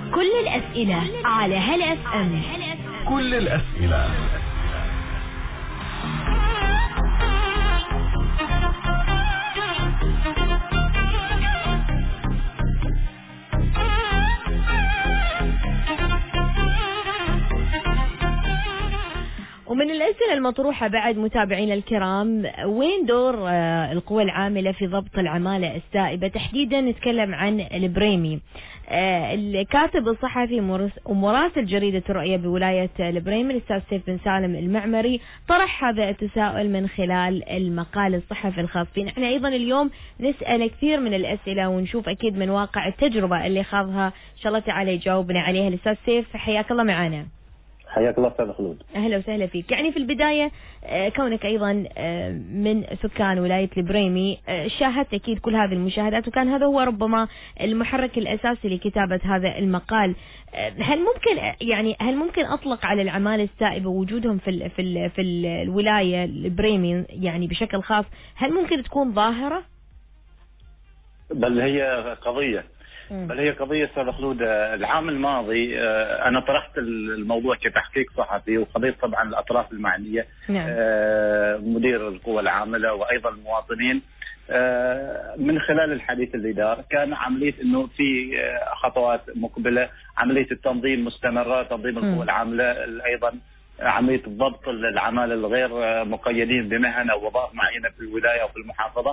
كل الأسئلة على هلا اف ام. كل الأسئلة. ومن الأسئلة المطروحة بعد متابعينا الكرام، وين دور القوى العاملة في ضبط العمالة السائبة؟ تحديدا نتكلم عن البريمي. الكاتب الصحفي ومراسل جريدة الرؤية بولاية البريمي الأستاذ سيف بن سالم المعمري طرح هذا التساؤل من خلال المقال الصحفي الخاص فينا. احنا أيضا اليوم نسأل كثير من الأسئلة ونشوف أكيد من واقع التجربة اللي خاضها إن شاء الله تعالى يجاوبنا عليها الأستاذ سيف. حياك الله معنا. حياك الله استاذ خلود. اهلا وسهلا فيك. يعني في البدايه كونك ايضا من سكان ولايه البريمي شاهدت اكيد كل هذه المشاهدات، وكان هذا هو ربما المحرك الاساسي لكتابه هذا المقال. هل ممكن اطلق على العماله السائبه وجودهم في الولايه البريمي يعني بشكل خاص، هل ممكن تكون ظاهره؟ بل هي قضية استاذ خلود. العام الماضي انا طرحت الموضوع كتحقيق صحفي، وقضيت طبعا الاطراف المعنية. نعم. مدير القوى العاملة وايضا المواطنين. من خلال الحديث اللي دار كان عملية انه في خطوات مقبلة، عملية التنظيم مستمرة، تنظيم القوى العاملة، ايضا عملية ضبط العمالة الغير مقيدين بمهن أو وظائف معينة في الولاية أو في المحافظة.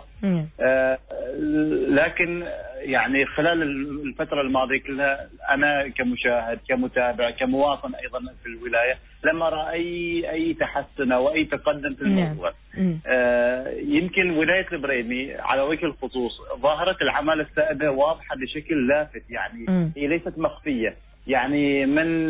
لكن يعني خلال الفترة الماضية كلها أنا كمشاهد كمتابع كمواطن أيضا في الولاية لم أرى أي تحسن أو أي تقدم في الموضوع. يمكن ولاية البريمي على وجه الخصوص ظاهرة العمالة السائبة واضحة بشكل لافت، يعني هي ليست مخفية. يعني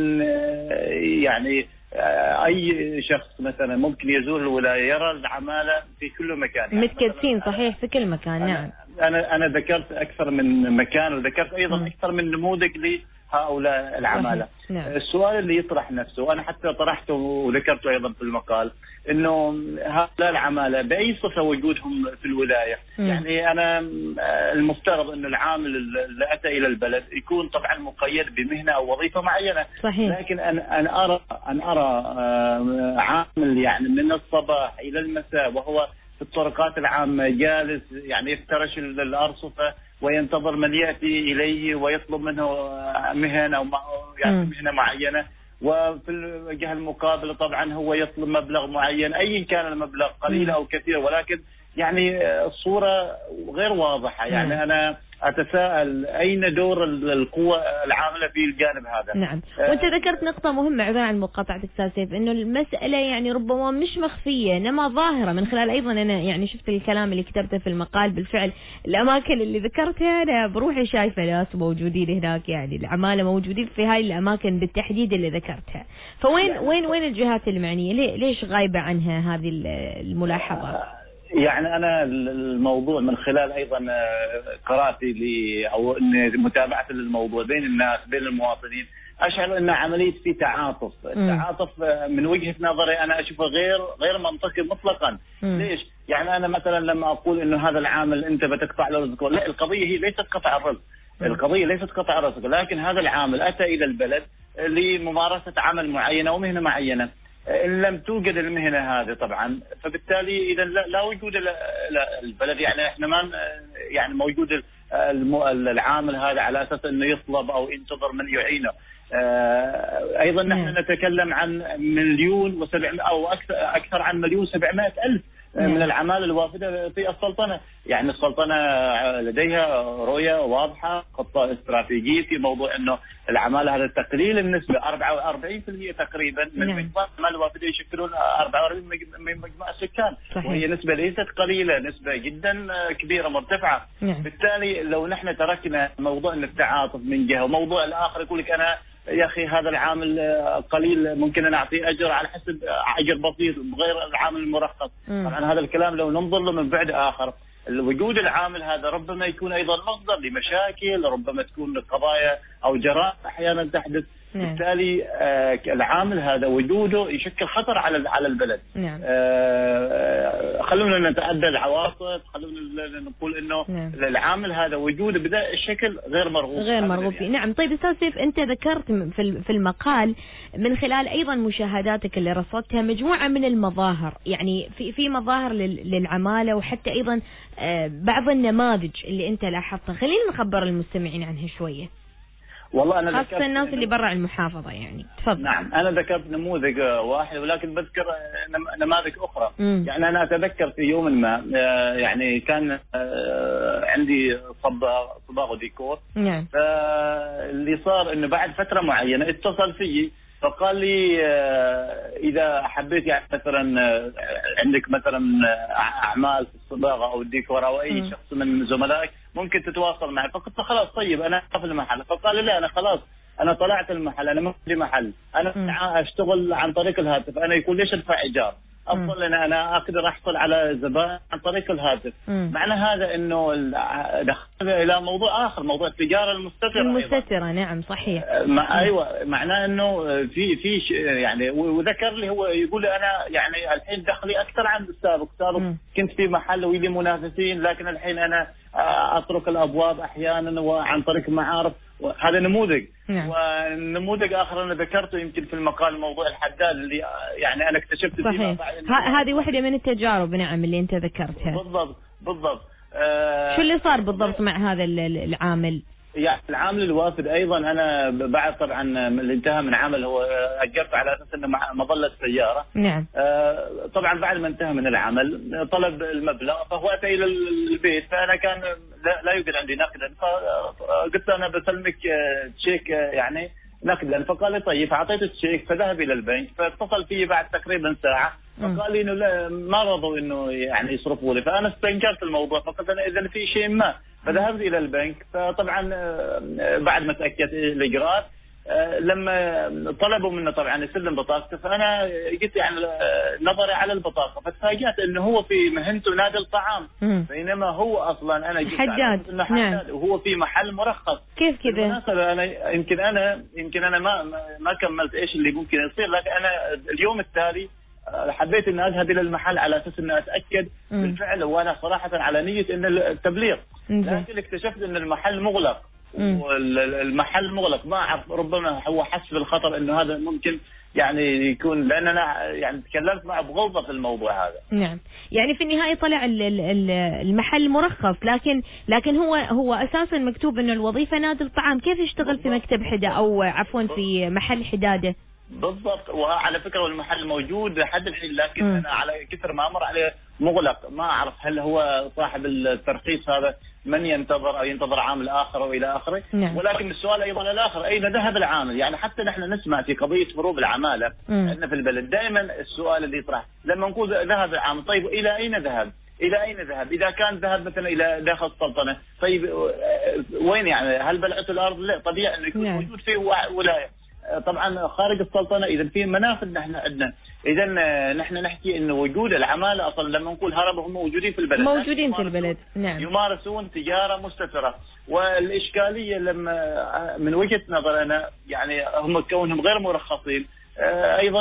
أي شخص مثلا ممكن يزور الولاية يرى العمالة في كل مكان، يعني متكدسين صحيح في كل مكان. نعم. أنا ذكرت أكثر من مكان، وذكرت أيضا أكثر من نموذج لهؤلاء العمالة. نعم. السؤال اللي يطرح نفسه، وأنا حتى طرحته وذكرته أيضا في المقال، إنه هؤلاء العمالة بأي صفة وجودهم في الولاية؟ يعني أنا المفترض إنه العامل اللي أتى إلى البلد يكون طبعا مقيد بمهنة أو وظيفة معينة. صحيح. لكن أن أرى عامل يعني من الصباح إلى المساء وهو في الطرقات العامة جالس يعني يفترش الأرصفة وينتظر من يأتي إليه ويطلب منه مهن أو يعني مهنة معينة، وفي الجهة المقابلة طبعا هو يطلب مبلغ معين أي كان المبلغ قليل أو كثير، ولكن يعني الصورة غير واضحة. يعني أنا أتساءل أين دور القوى العاملة في الجانب هذا؟ نعم. وأنت ذكرت نقطة مهمة عذرا عن مقاطعتك أستاذ سيف، إنه المسألة يعني ربما مش مخفية إنما ظاهرة. من خلال أيضا أنا يعني شفت الكلام اللي كتبته في المقال، بالفعل الأماكن اللي ذكرتها أنا بروحي شايفة ناس موجودين هناك، يعني العمالة موجودين في هاي الأماكن بالتحديد اللي ذكرتها. فوين وين الجهات المعنية؟ ليش غايبة عنها هذه الملاحظة؟ يعني أنا الموضوع من خلال أيضا قراءتي أو متابعة للموضوع بين الناس بين المواطنين، أشعر أن عملية في تعاطف. التعاطف من وجهة نظري أنا أشوفه غير منطقي مطلقا. ليش؟ يعني أنا مثلا لما أقول إنه هذا العامل أنت بتقطع له رزقه، لا، القضية هي ليست قطع الرزق. القضية ليست قطع الرزق، لكن هذا العامل أتى إلى البلد لممارسة عمل معين أو مهنة معينة. إن لم توجد المهنة هذه طبعا فبالتالي إذا لا وجود البلد، يعني إحنا ما يعني موجود العامل هذا على أساس إنه يطلب أو ينتظر من يعينه. أيضا نحن نتكلم عن 1,700,000 أو أكثر عن 1,700,000 من العمالة الوافدة في السلطنة. يعني السلطنة لديها رؤية واضحة، خطة استراتيجية في موضوع أنه العمالة هذا تقليل النسبة 44% تقريبا من مجموع العمالة الوافدة يشكلون 44 من مجموع السكان. صحيح. وهي نسبة ليست قليلة، نسبة جدا كبيرة مرتفعة. بالتالي لو نحن تركنا موضوع التعاطف من جهة، وموضوع الآخر يقول لك أنا يا أخي هذا العامل قليل ممكن أنا أعطيه أجر على حسب أجر بسيط غير العامل المرخص. طبعا هذا الكلام لو ننظر له من بعد آخر، وجود العامل هذا ربما يكون أيضا مصدر لمشاكل، ربما تكون قضايا أو جرائم أحيانا تحدث. بالتالي العامل هذا وجوده يشكل خطر على البلد. نعم. خلونا نتعدى العواصف، خلونا نقول انه العامل هذا وجوده بهذا الشكل غير مرغوب فيه. نعم. طيب استاذ سيف، انت ذكرت في المقال من خلال ايضا مشاهداتك اللي رصدتها مجموعه من المظاهر، يعني في مظاهر للعماله، وحتى ايضا بعض النماذج اللي انت لاحظتها. خلينا نخبر المستمعين عنها شويه. والله أنا خاصة الناس اللي برا المحافظة يعني. تفضل. نعم، أنا ذكرت نموذج واحد ولكن بذكر نماذج أخرى. يعني أنا أتذكر في يوم ما يعني كان عندي صباغ وديكور. نعم. فاللي صار إنه بعد فترة معينة اتصل فيي فقال لي إذا حبيت يعني مثلا عندك مثلا أعمال في الصباغة أو الديكور أو أي شخص من زملائك ممكن تتواصل معي. فقلت خلاص طيب أنا في المحل. فقال لي لا، أنا خلاص أنا طلعت المحل، أنا ما عندي محل، أنا أشتغل عن طريق الهاتف. أنا يقول ليش أدفع إيجار؟ أفضل أنا أقدر أحصل على زبائن عن طريق الهاتف. معنى هذا إنه دخلنا إلى موضوع آخر، موضوع التجارة المستترة. نعم صحيح. أيوة، معناه إنه في يعني، وذكر لي هو يقول لي أنا يعني الحين دخلي أكثر عن السابق. كنت في محل ويلي منافسين، لكن الحين أنا أترك الأبواب أحيانا وعن طريق معارف. هذا نموذج. نعم. ونموذج آخر أنا ذكرته يمكن في المقال، موضوع الحداد اللي يعني أنا اكتشفت فيه. هذه واحدة من التجارب. نعم اللي أنت ذكرتها. بالضبط. شو اللي صار بالضبط مع هذا العامل؟ يعني العامل الوافد ايضا انا بعد طبعا اللي انتهى من عمل هو اجرت على اساس انه مظله سياره. نعم. طبعا بعد ما انتهى من العمل طلب المبلغ، فهو اتى الى البيت، فانا كان لا يوجد عندي نقدا، فقلت انا بسلمك تشيك يعني نقدا. فقال لي طيب، فاعطيته التشيك فذهب الى البنك، فاتصل فيه بعد تقريبا ساعه فقال لي انه لا ما رضوا انه يعني يصرفوا لي. فانا استنكرت الموضوع، فقلت انا اذا في شيء ما، فذهبت الى البنك. فطبعا بعد ما تاكدت الاجراءات لما طلبوا منه طبعا يسلم بطاقته، فانا قلت يعني نظري على البطاقه، فتفاجات انه هو في مهنته نادي الطعام، بينما هو اصلا انا قلت حداد. نعم. وهو في محل مرخص. كيف كذا؟ بالمناسبه انا يمكن انا ما كملت ايش اللي ممكن يصير، لكن انا اليوم التالي حبيت ان اذهب الى المحل على اساس ان اتاكد بالفعل، وانا صراحه على نيه ان التبليغ. لكن اكتشفت ان المحل مغلق. والمحل مغلق، ما اعرف، ربما هو حس بالخطر انه هذا ممكن يعني يكون، لان انا يعني تكلمت معه بغلظه في الموضوع هذا. نعم، يعني في النهايه طلع المحل مرخص، لكن هو اساسا مكتوب انه الوظيفه نادي الطعام، كيف يشتغل في مكتب حدا او عفوا في محل حداده؟ بالضبط. وعلى فكره المحل موجود لحد الحين، لكن انا على كثر ما امر عليه مغلق. ما اعرف هل هو صاحب الترخيص هذا من ينتظر او ينتظر عامل اخر والى اخره. نعم. ولكن السؤال ايضا الاخر، اين ذهب العامل؟ يعني حتى نحن نسمع في قضيه هروب العماله عندنا في البلد، دائما السؤال اللي يطرح لما نقول ذهب العامل، طيب الى اين ذهب؟ الى اين ذهب؟ اذا كان ذهب مثلا الى داخل السلطنه، طيب وين يعني؟ هل بلعت الارض؟ لا، طبيعي انه يكون موجود في ولايه. طبعا خارج السلطنه اذا في منافذ نحن عندنا، اذا نحن نحكي انه وجود العماله اصلا لما نقول هربوا هم موجودين في البلد، موجودين في البلد. نعم. يمارسون تجاره مستتره. والاشكاليه لما من وجهه نظر انا يعني هم كونهم غير مرخصين، ايضا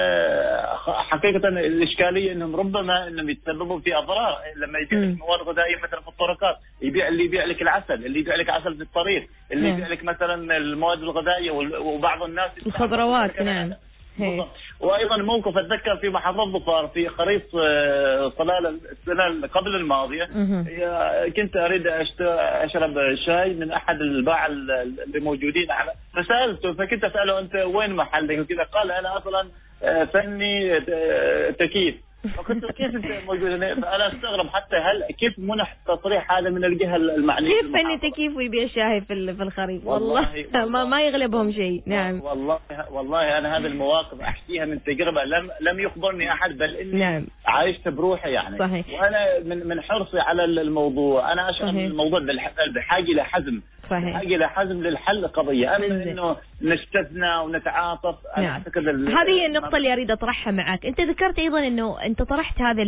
حقيقه الاشكاليه انهم ربما انهم يتسببوا في اضرار. لما يبيع لك مواد غذائيه مثلا في الطرقات، اللي يبيع لك العسل، اللي يبيع لك عسل في الطريق، اللي يبيع لك مثلا المواد الغذائيه، وبعض الناس الخضروات. نعم. وايضا موقف اتذكر في محافظه ظفار في خريص صلال السنه قبل الماضيه، كنت اريد اشرب شاي من احد الباعه اللي موجودين، فسالته، فكنت اساله انت وين محلك وكذا، قال انا اصلا فني تكييف. فقلت كيف انت موجود هنا؟ فانا استغرب حتى كيف منح تصريح هذا من الجهه المعنيه؟ كيف فني تكييف ويبيع شاي في الخريف؟ والله ما يغلبهم شيء. نعم. والله انا هذه المواقف احكيها من تجربه لم يخبرني احد، بل اني عايشت بروحي يعني. صحيح. وانا من حرصي على الموضوع انا اشعر ان الموضوع بحاجه الى حزم. بحاجه الى حزم للحل القضيه، اما انه نستثنى ونتعاطف. انا اعتقد هذه هي النقطه اللي اريد اطرحها معك. انت ذكرت ايضا انه انت طرحت هذا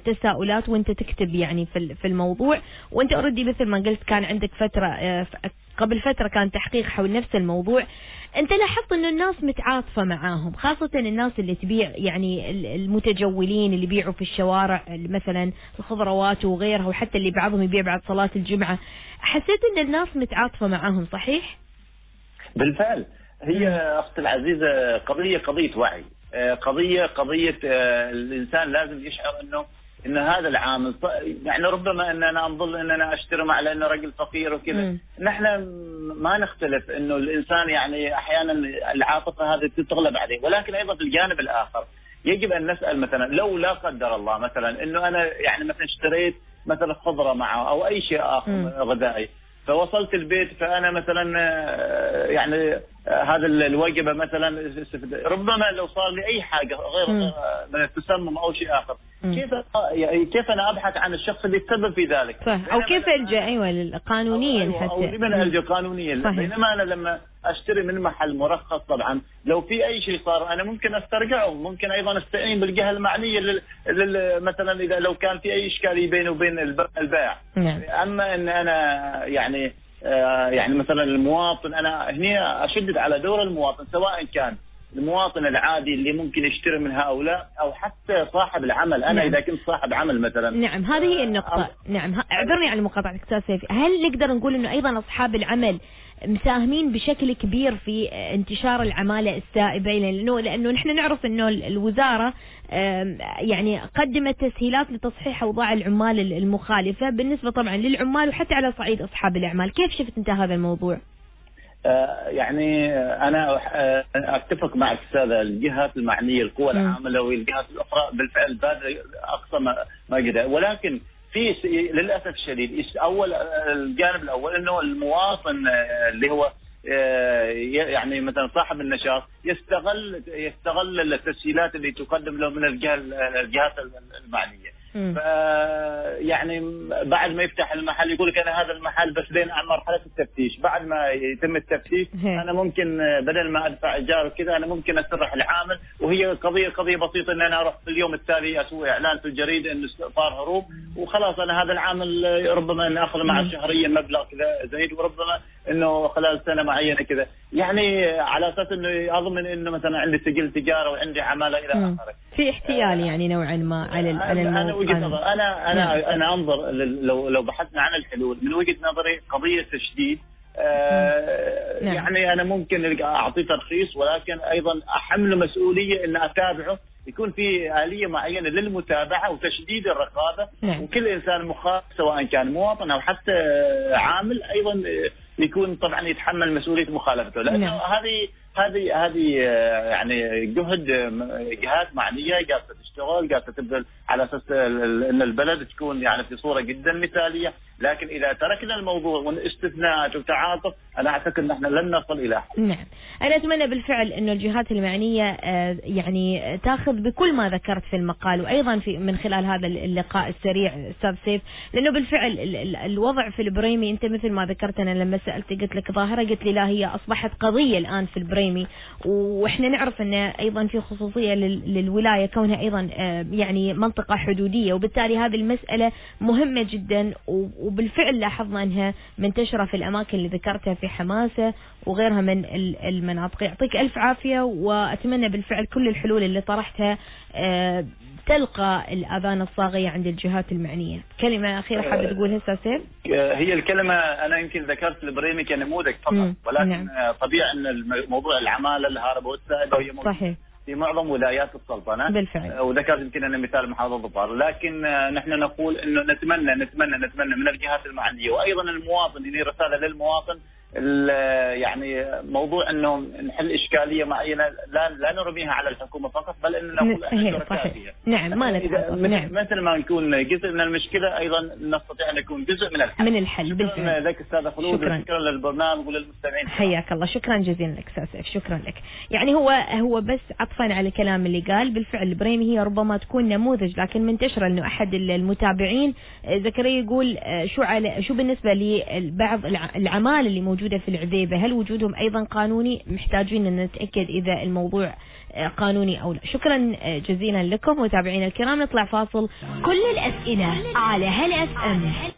التساؤلات وانت تكتب يعني في الموضوع، وانت اوريدي مثل ما قلت كان عندك فتره قبل فترة كان تحقيق حول نفس الموضوع. أنت لاحظت إنه الناس متعاطفة معاهم، خاصة الناس اللي تبيع، يعني المتجولين اللي يبيعوا في الشوارع مثلا الخضروات وغيرها، وحتى اللي بعضهم يبيع بعد صلاة الجمعة. حسيت إن الناس متعاطفة معاهم صحيح؟ بالفعل. هي أختي العزيزة قضية وعي، قضية الإنسان لازم يشعر إن هذا العامل، يعني ربما إن أنا أنظر إن أنا أشتري مع لأنه رجل فقير وكذا. نحن ما نختلف إنه الإنسان يعني أحيانا العاطفة هذه تغلب عليه، ولكن أيضا في الجانب الآخر يجب أن نسأل مثلا لو لا قدر الله مثلا إنه أنا يعني مثلا اشتريت مثلا خضرة معه أو أي شيء آخر غذائي، فوصلت البيت فأنا مثلا يعني هذا الوجبة مثلا ربما لو صار لي أي حاجة غير من التسمم أو شيء آخر، كيف أنا أبحث عن الشخص اللي تسبب في ذلك؟ صح. أو كيف ألجأ قانونيا حتى، أو لمن ألجأ قانونيا. بينما أنا لما أشتري من محل مرخص طبعا لو في أي شيء صار أنا ممكن أسترجعه، ممكن أيضا أستعين بالجهة المعنية مثلا إذا لو كان في أي إشكالية بينه وبين البائع. أما أن أنا يعني مثلا المواطن، أنا هنا أشدد على دور المواطن، سواء كان المواطن العادي اللي ممكن يشتري من هؤلاء أو حتى صاحب العمل. أنا إذا كنت صاحب عمل مثلا. نعم، هذه هي النقطة. نعم، اعذرني على مقاطعتك أستاذ سيف. هل نقدر نقول إنه أيضا أصحاب العمل مساهمين بشكل كبير في انتشار العمالة السائبة؟ لأنه نحن نعرف إنه الوزارة يعني قدمت تسهيلات لتصحيح أوضاع العمال المخالفة بالنسبة طبعا للعمال وحتى على صعيد أصحاب الأعمال. كيف شفت أنت هذا الموضوع؟ يعني أنا أتفق معك أستاذ. الجهات المعنية، القوى العاملة والجهات الأخرى بالفعل بذل أقصى ما قدر، ولكن في للأسف الشديد أول الجانب الأول إنه المواطن اللي هو يعني مثلا صاحب النشاط يستغل التسهيلات اللي تقدم له من الجهات المعنية. يعني بعد ما يفتح المحل يقول لك أنا هذا المحل بس بين مرحلة التفتيش، بعد ما يتم التفتيش أنا ممكن بدل ما أدفع إيجار وكذا أنا ممكن أسرح العامل، وهي قضية بسيطة إن أنا أروح في اليوم التالي أسوي إعلان في الجريدة إنه صار هروب وخلاص أنا هذا العامل ربما إن أخذ معه شهريا مبلغ كذا زايد، وربما إنه خلال سنة معينة كذا، يعني على أساس إنه أضمن إنه مثلا عندي سجل تجارة وعندي عمالة إلى آخره. في احتيال يعني نوعا ما على أنا وجهة نظر. أنا أنظر لو بحثنا عن الحلول من وجهة نظري قضية تشديد. يعني أنا ممكن أعطيه ترخيص، ولكن أيضا أحمل مسؤولية إن أتابعه، يكون في آلية معينة للمتابعة وتشديد الرقابة. وكل إنسان مخالف سواء كان مواطن أو حتى عامل أيضا يكون طبعا يتحمل مسؤولية مخالفته، لأنه هذه يعني جهات معنية قاعدة تشتغل، قاعدة تبذل على أساس أن البلد تكون يعني في صورة جدا مثالية. لكن إذا تركنا الموضوع والاستثناءات وتعاطف أنا أعتقد نحن لن نصل إلى حل. نعم، أنا أتمنى بالفعل أنه الجهات المعنية يعني تأخذ بكل ما ذكرت في المقال، وأيضا من خلال هذا اللقاء السريع أستاذ سيف، لأنه بالفعل الوضع في البريمي أنت مثل ما ذكرت، أنا لما سألت قلت لك ظاهرة، قلت لي لا هي أصبحت قضية الآن في البريمي، وإحنا نعرف أن أيضا في خصوصية للولاية كونها أيضا يعني منطقة حدودية، وبالتالي هذه المسألة مهمة جدا، وبالفعل لاحظنا أنها منتشرة في الأماكن اللي ذكرتها في حماسة وغيرها من المناطق. يعطيك ألف عافية، وأتمنى بالفعل كل الحلول اللي طرحتها تلقى الآذان الصاغية عند الجهات المعنية. كلمة أخيرة حابة تقولها أستاذ سيف؟ هي الكلمة أنا يمكن ذكرت البريمي كنموذج فقط، ولكن طبيعي أن موضوع العمالة الهاربة والسائبة هي موجودة في معظم ولايات السلطنة بالفعل، وذكرت يمكن أنا مثال محافظة ظفار. لكن نحن نقول إنه نتمنى من الجهات المعنية وأيضا المواطن، هنا رسالة للمواطن، يعني موضوع انه نحل اشكاليه معينه لا نرميها على الحكومه فقط، بل ان نقول احنا شركاء فيها. نعم، ما نتحدث مثل ما نكون جزء من المشكله ايضا نستطيع ان نكون جزء من الحل. بالفعل. شكرا لك استاذ خلود، شكرا للبرنامج وللمستمعين. حياك الله، شكرا جزيلا لك استاذ سيف، شكرا لك. يعني هو بس عطفا على الكلام اللي قال، بالفعل البريمي هي ربما تكون نموذج، لكن منتشره انه احد المتابعين زكريا يقول شو بالنسبه لبعض العمال اللي موجوده في العذيبه، هل وجودهم ايضا قانوني؟ محتاجين ان نتاكد اذا الموضوع قانوني او لا. شكرا جزيلا لكم متابعينا الكرام، نطلع فاصل. كل الاسئله على هل FM.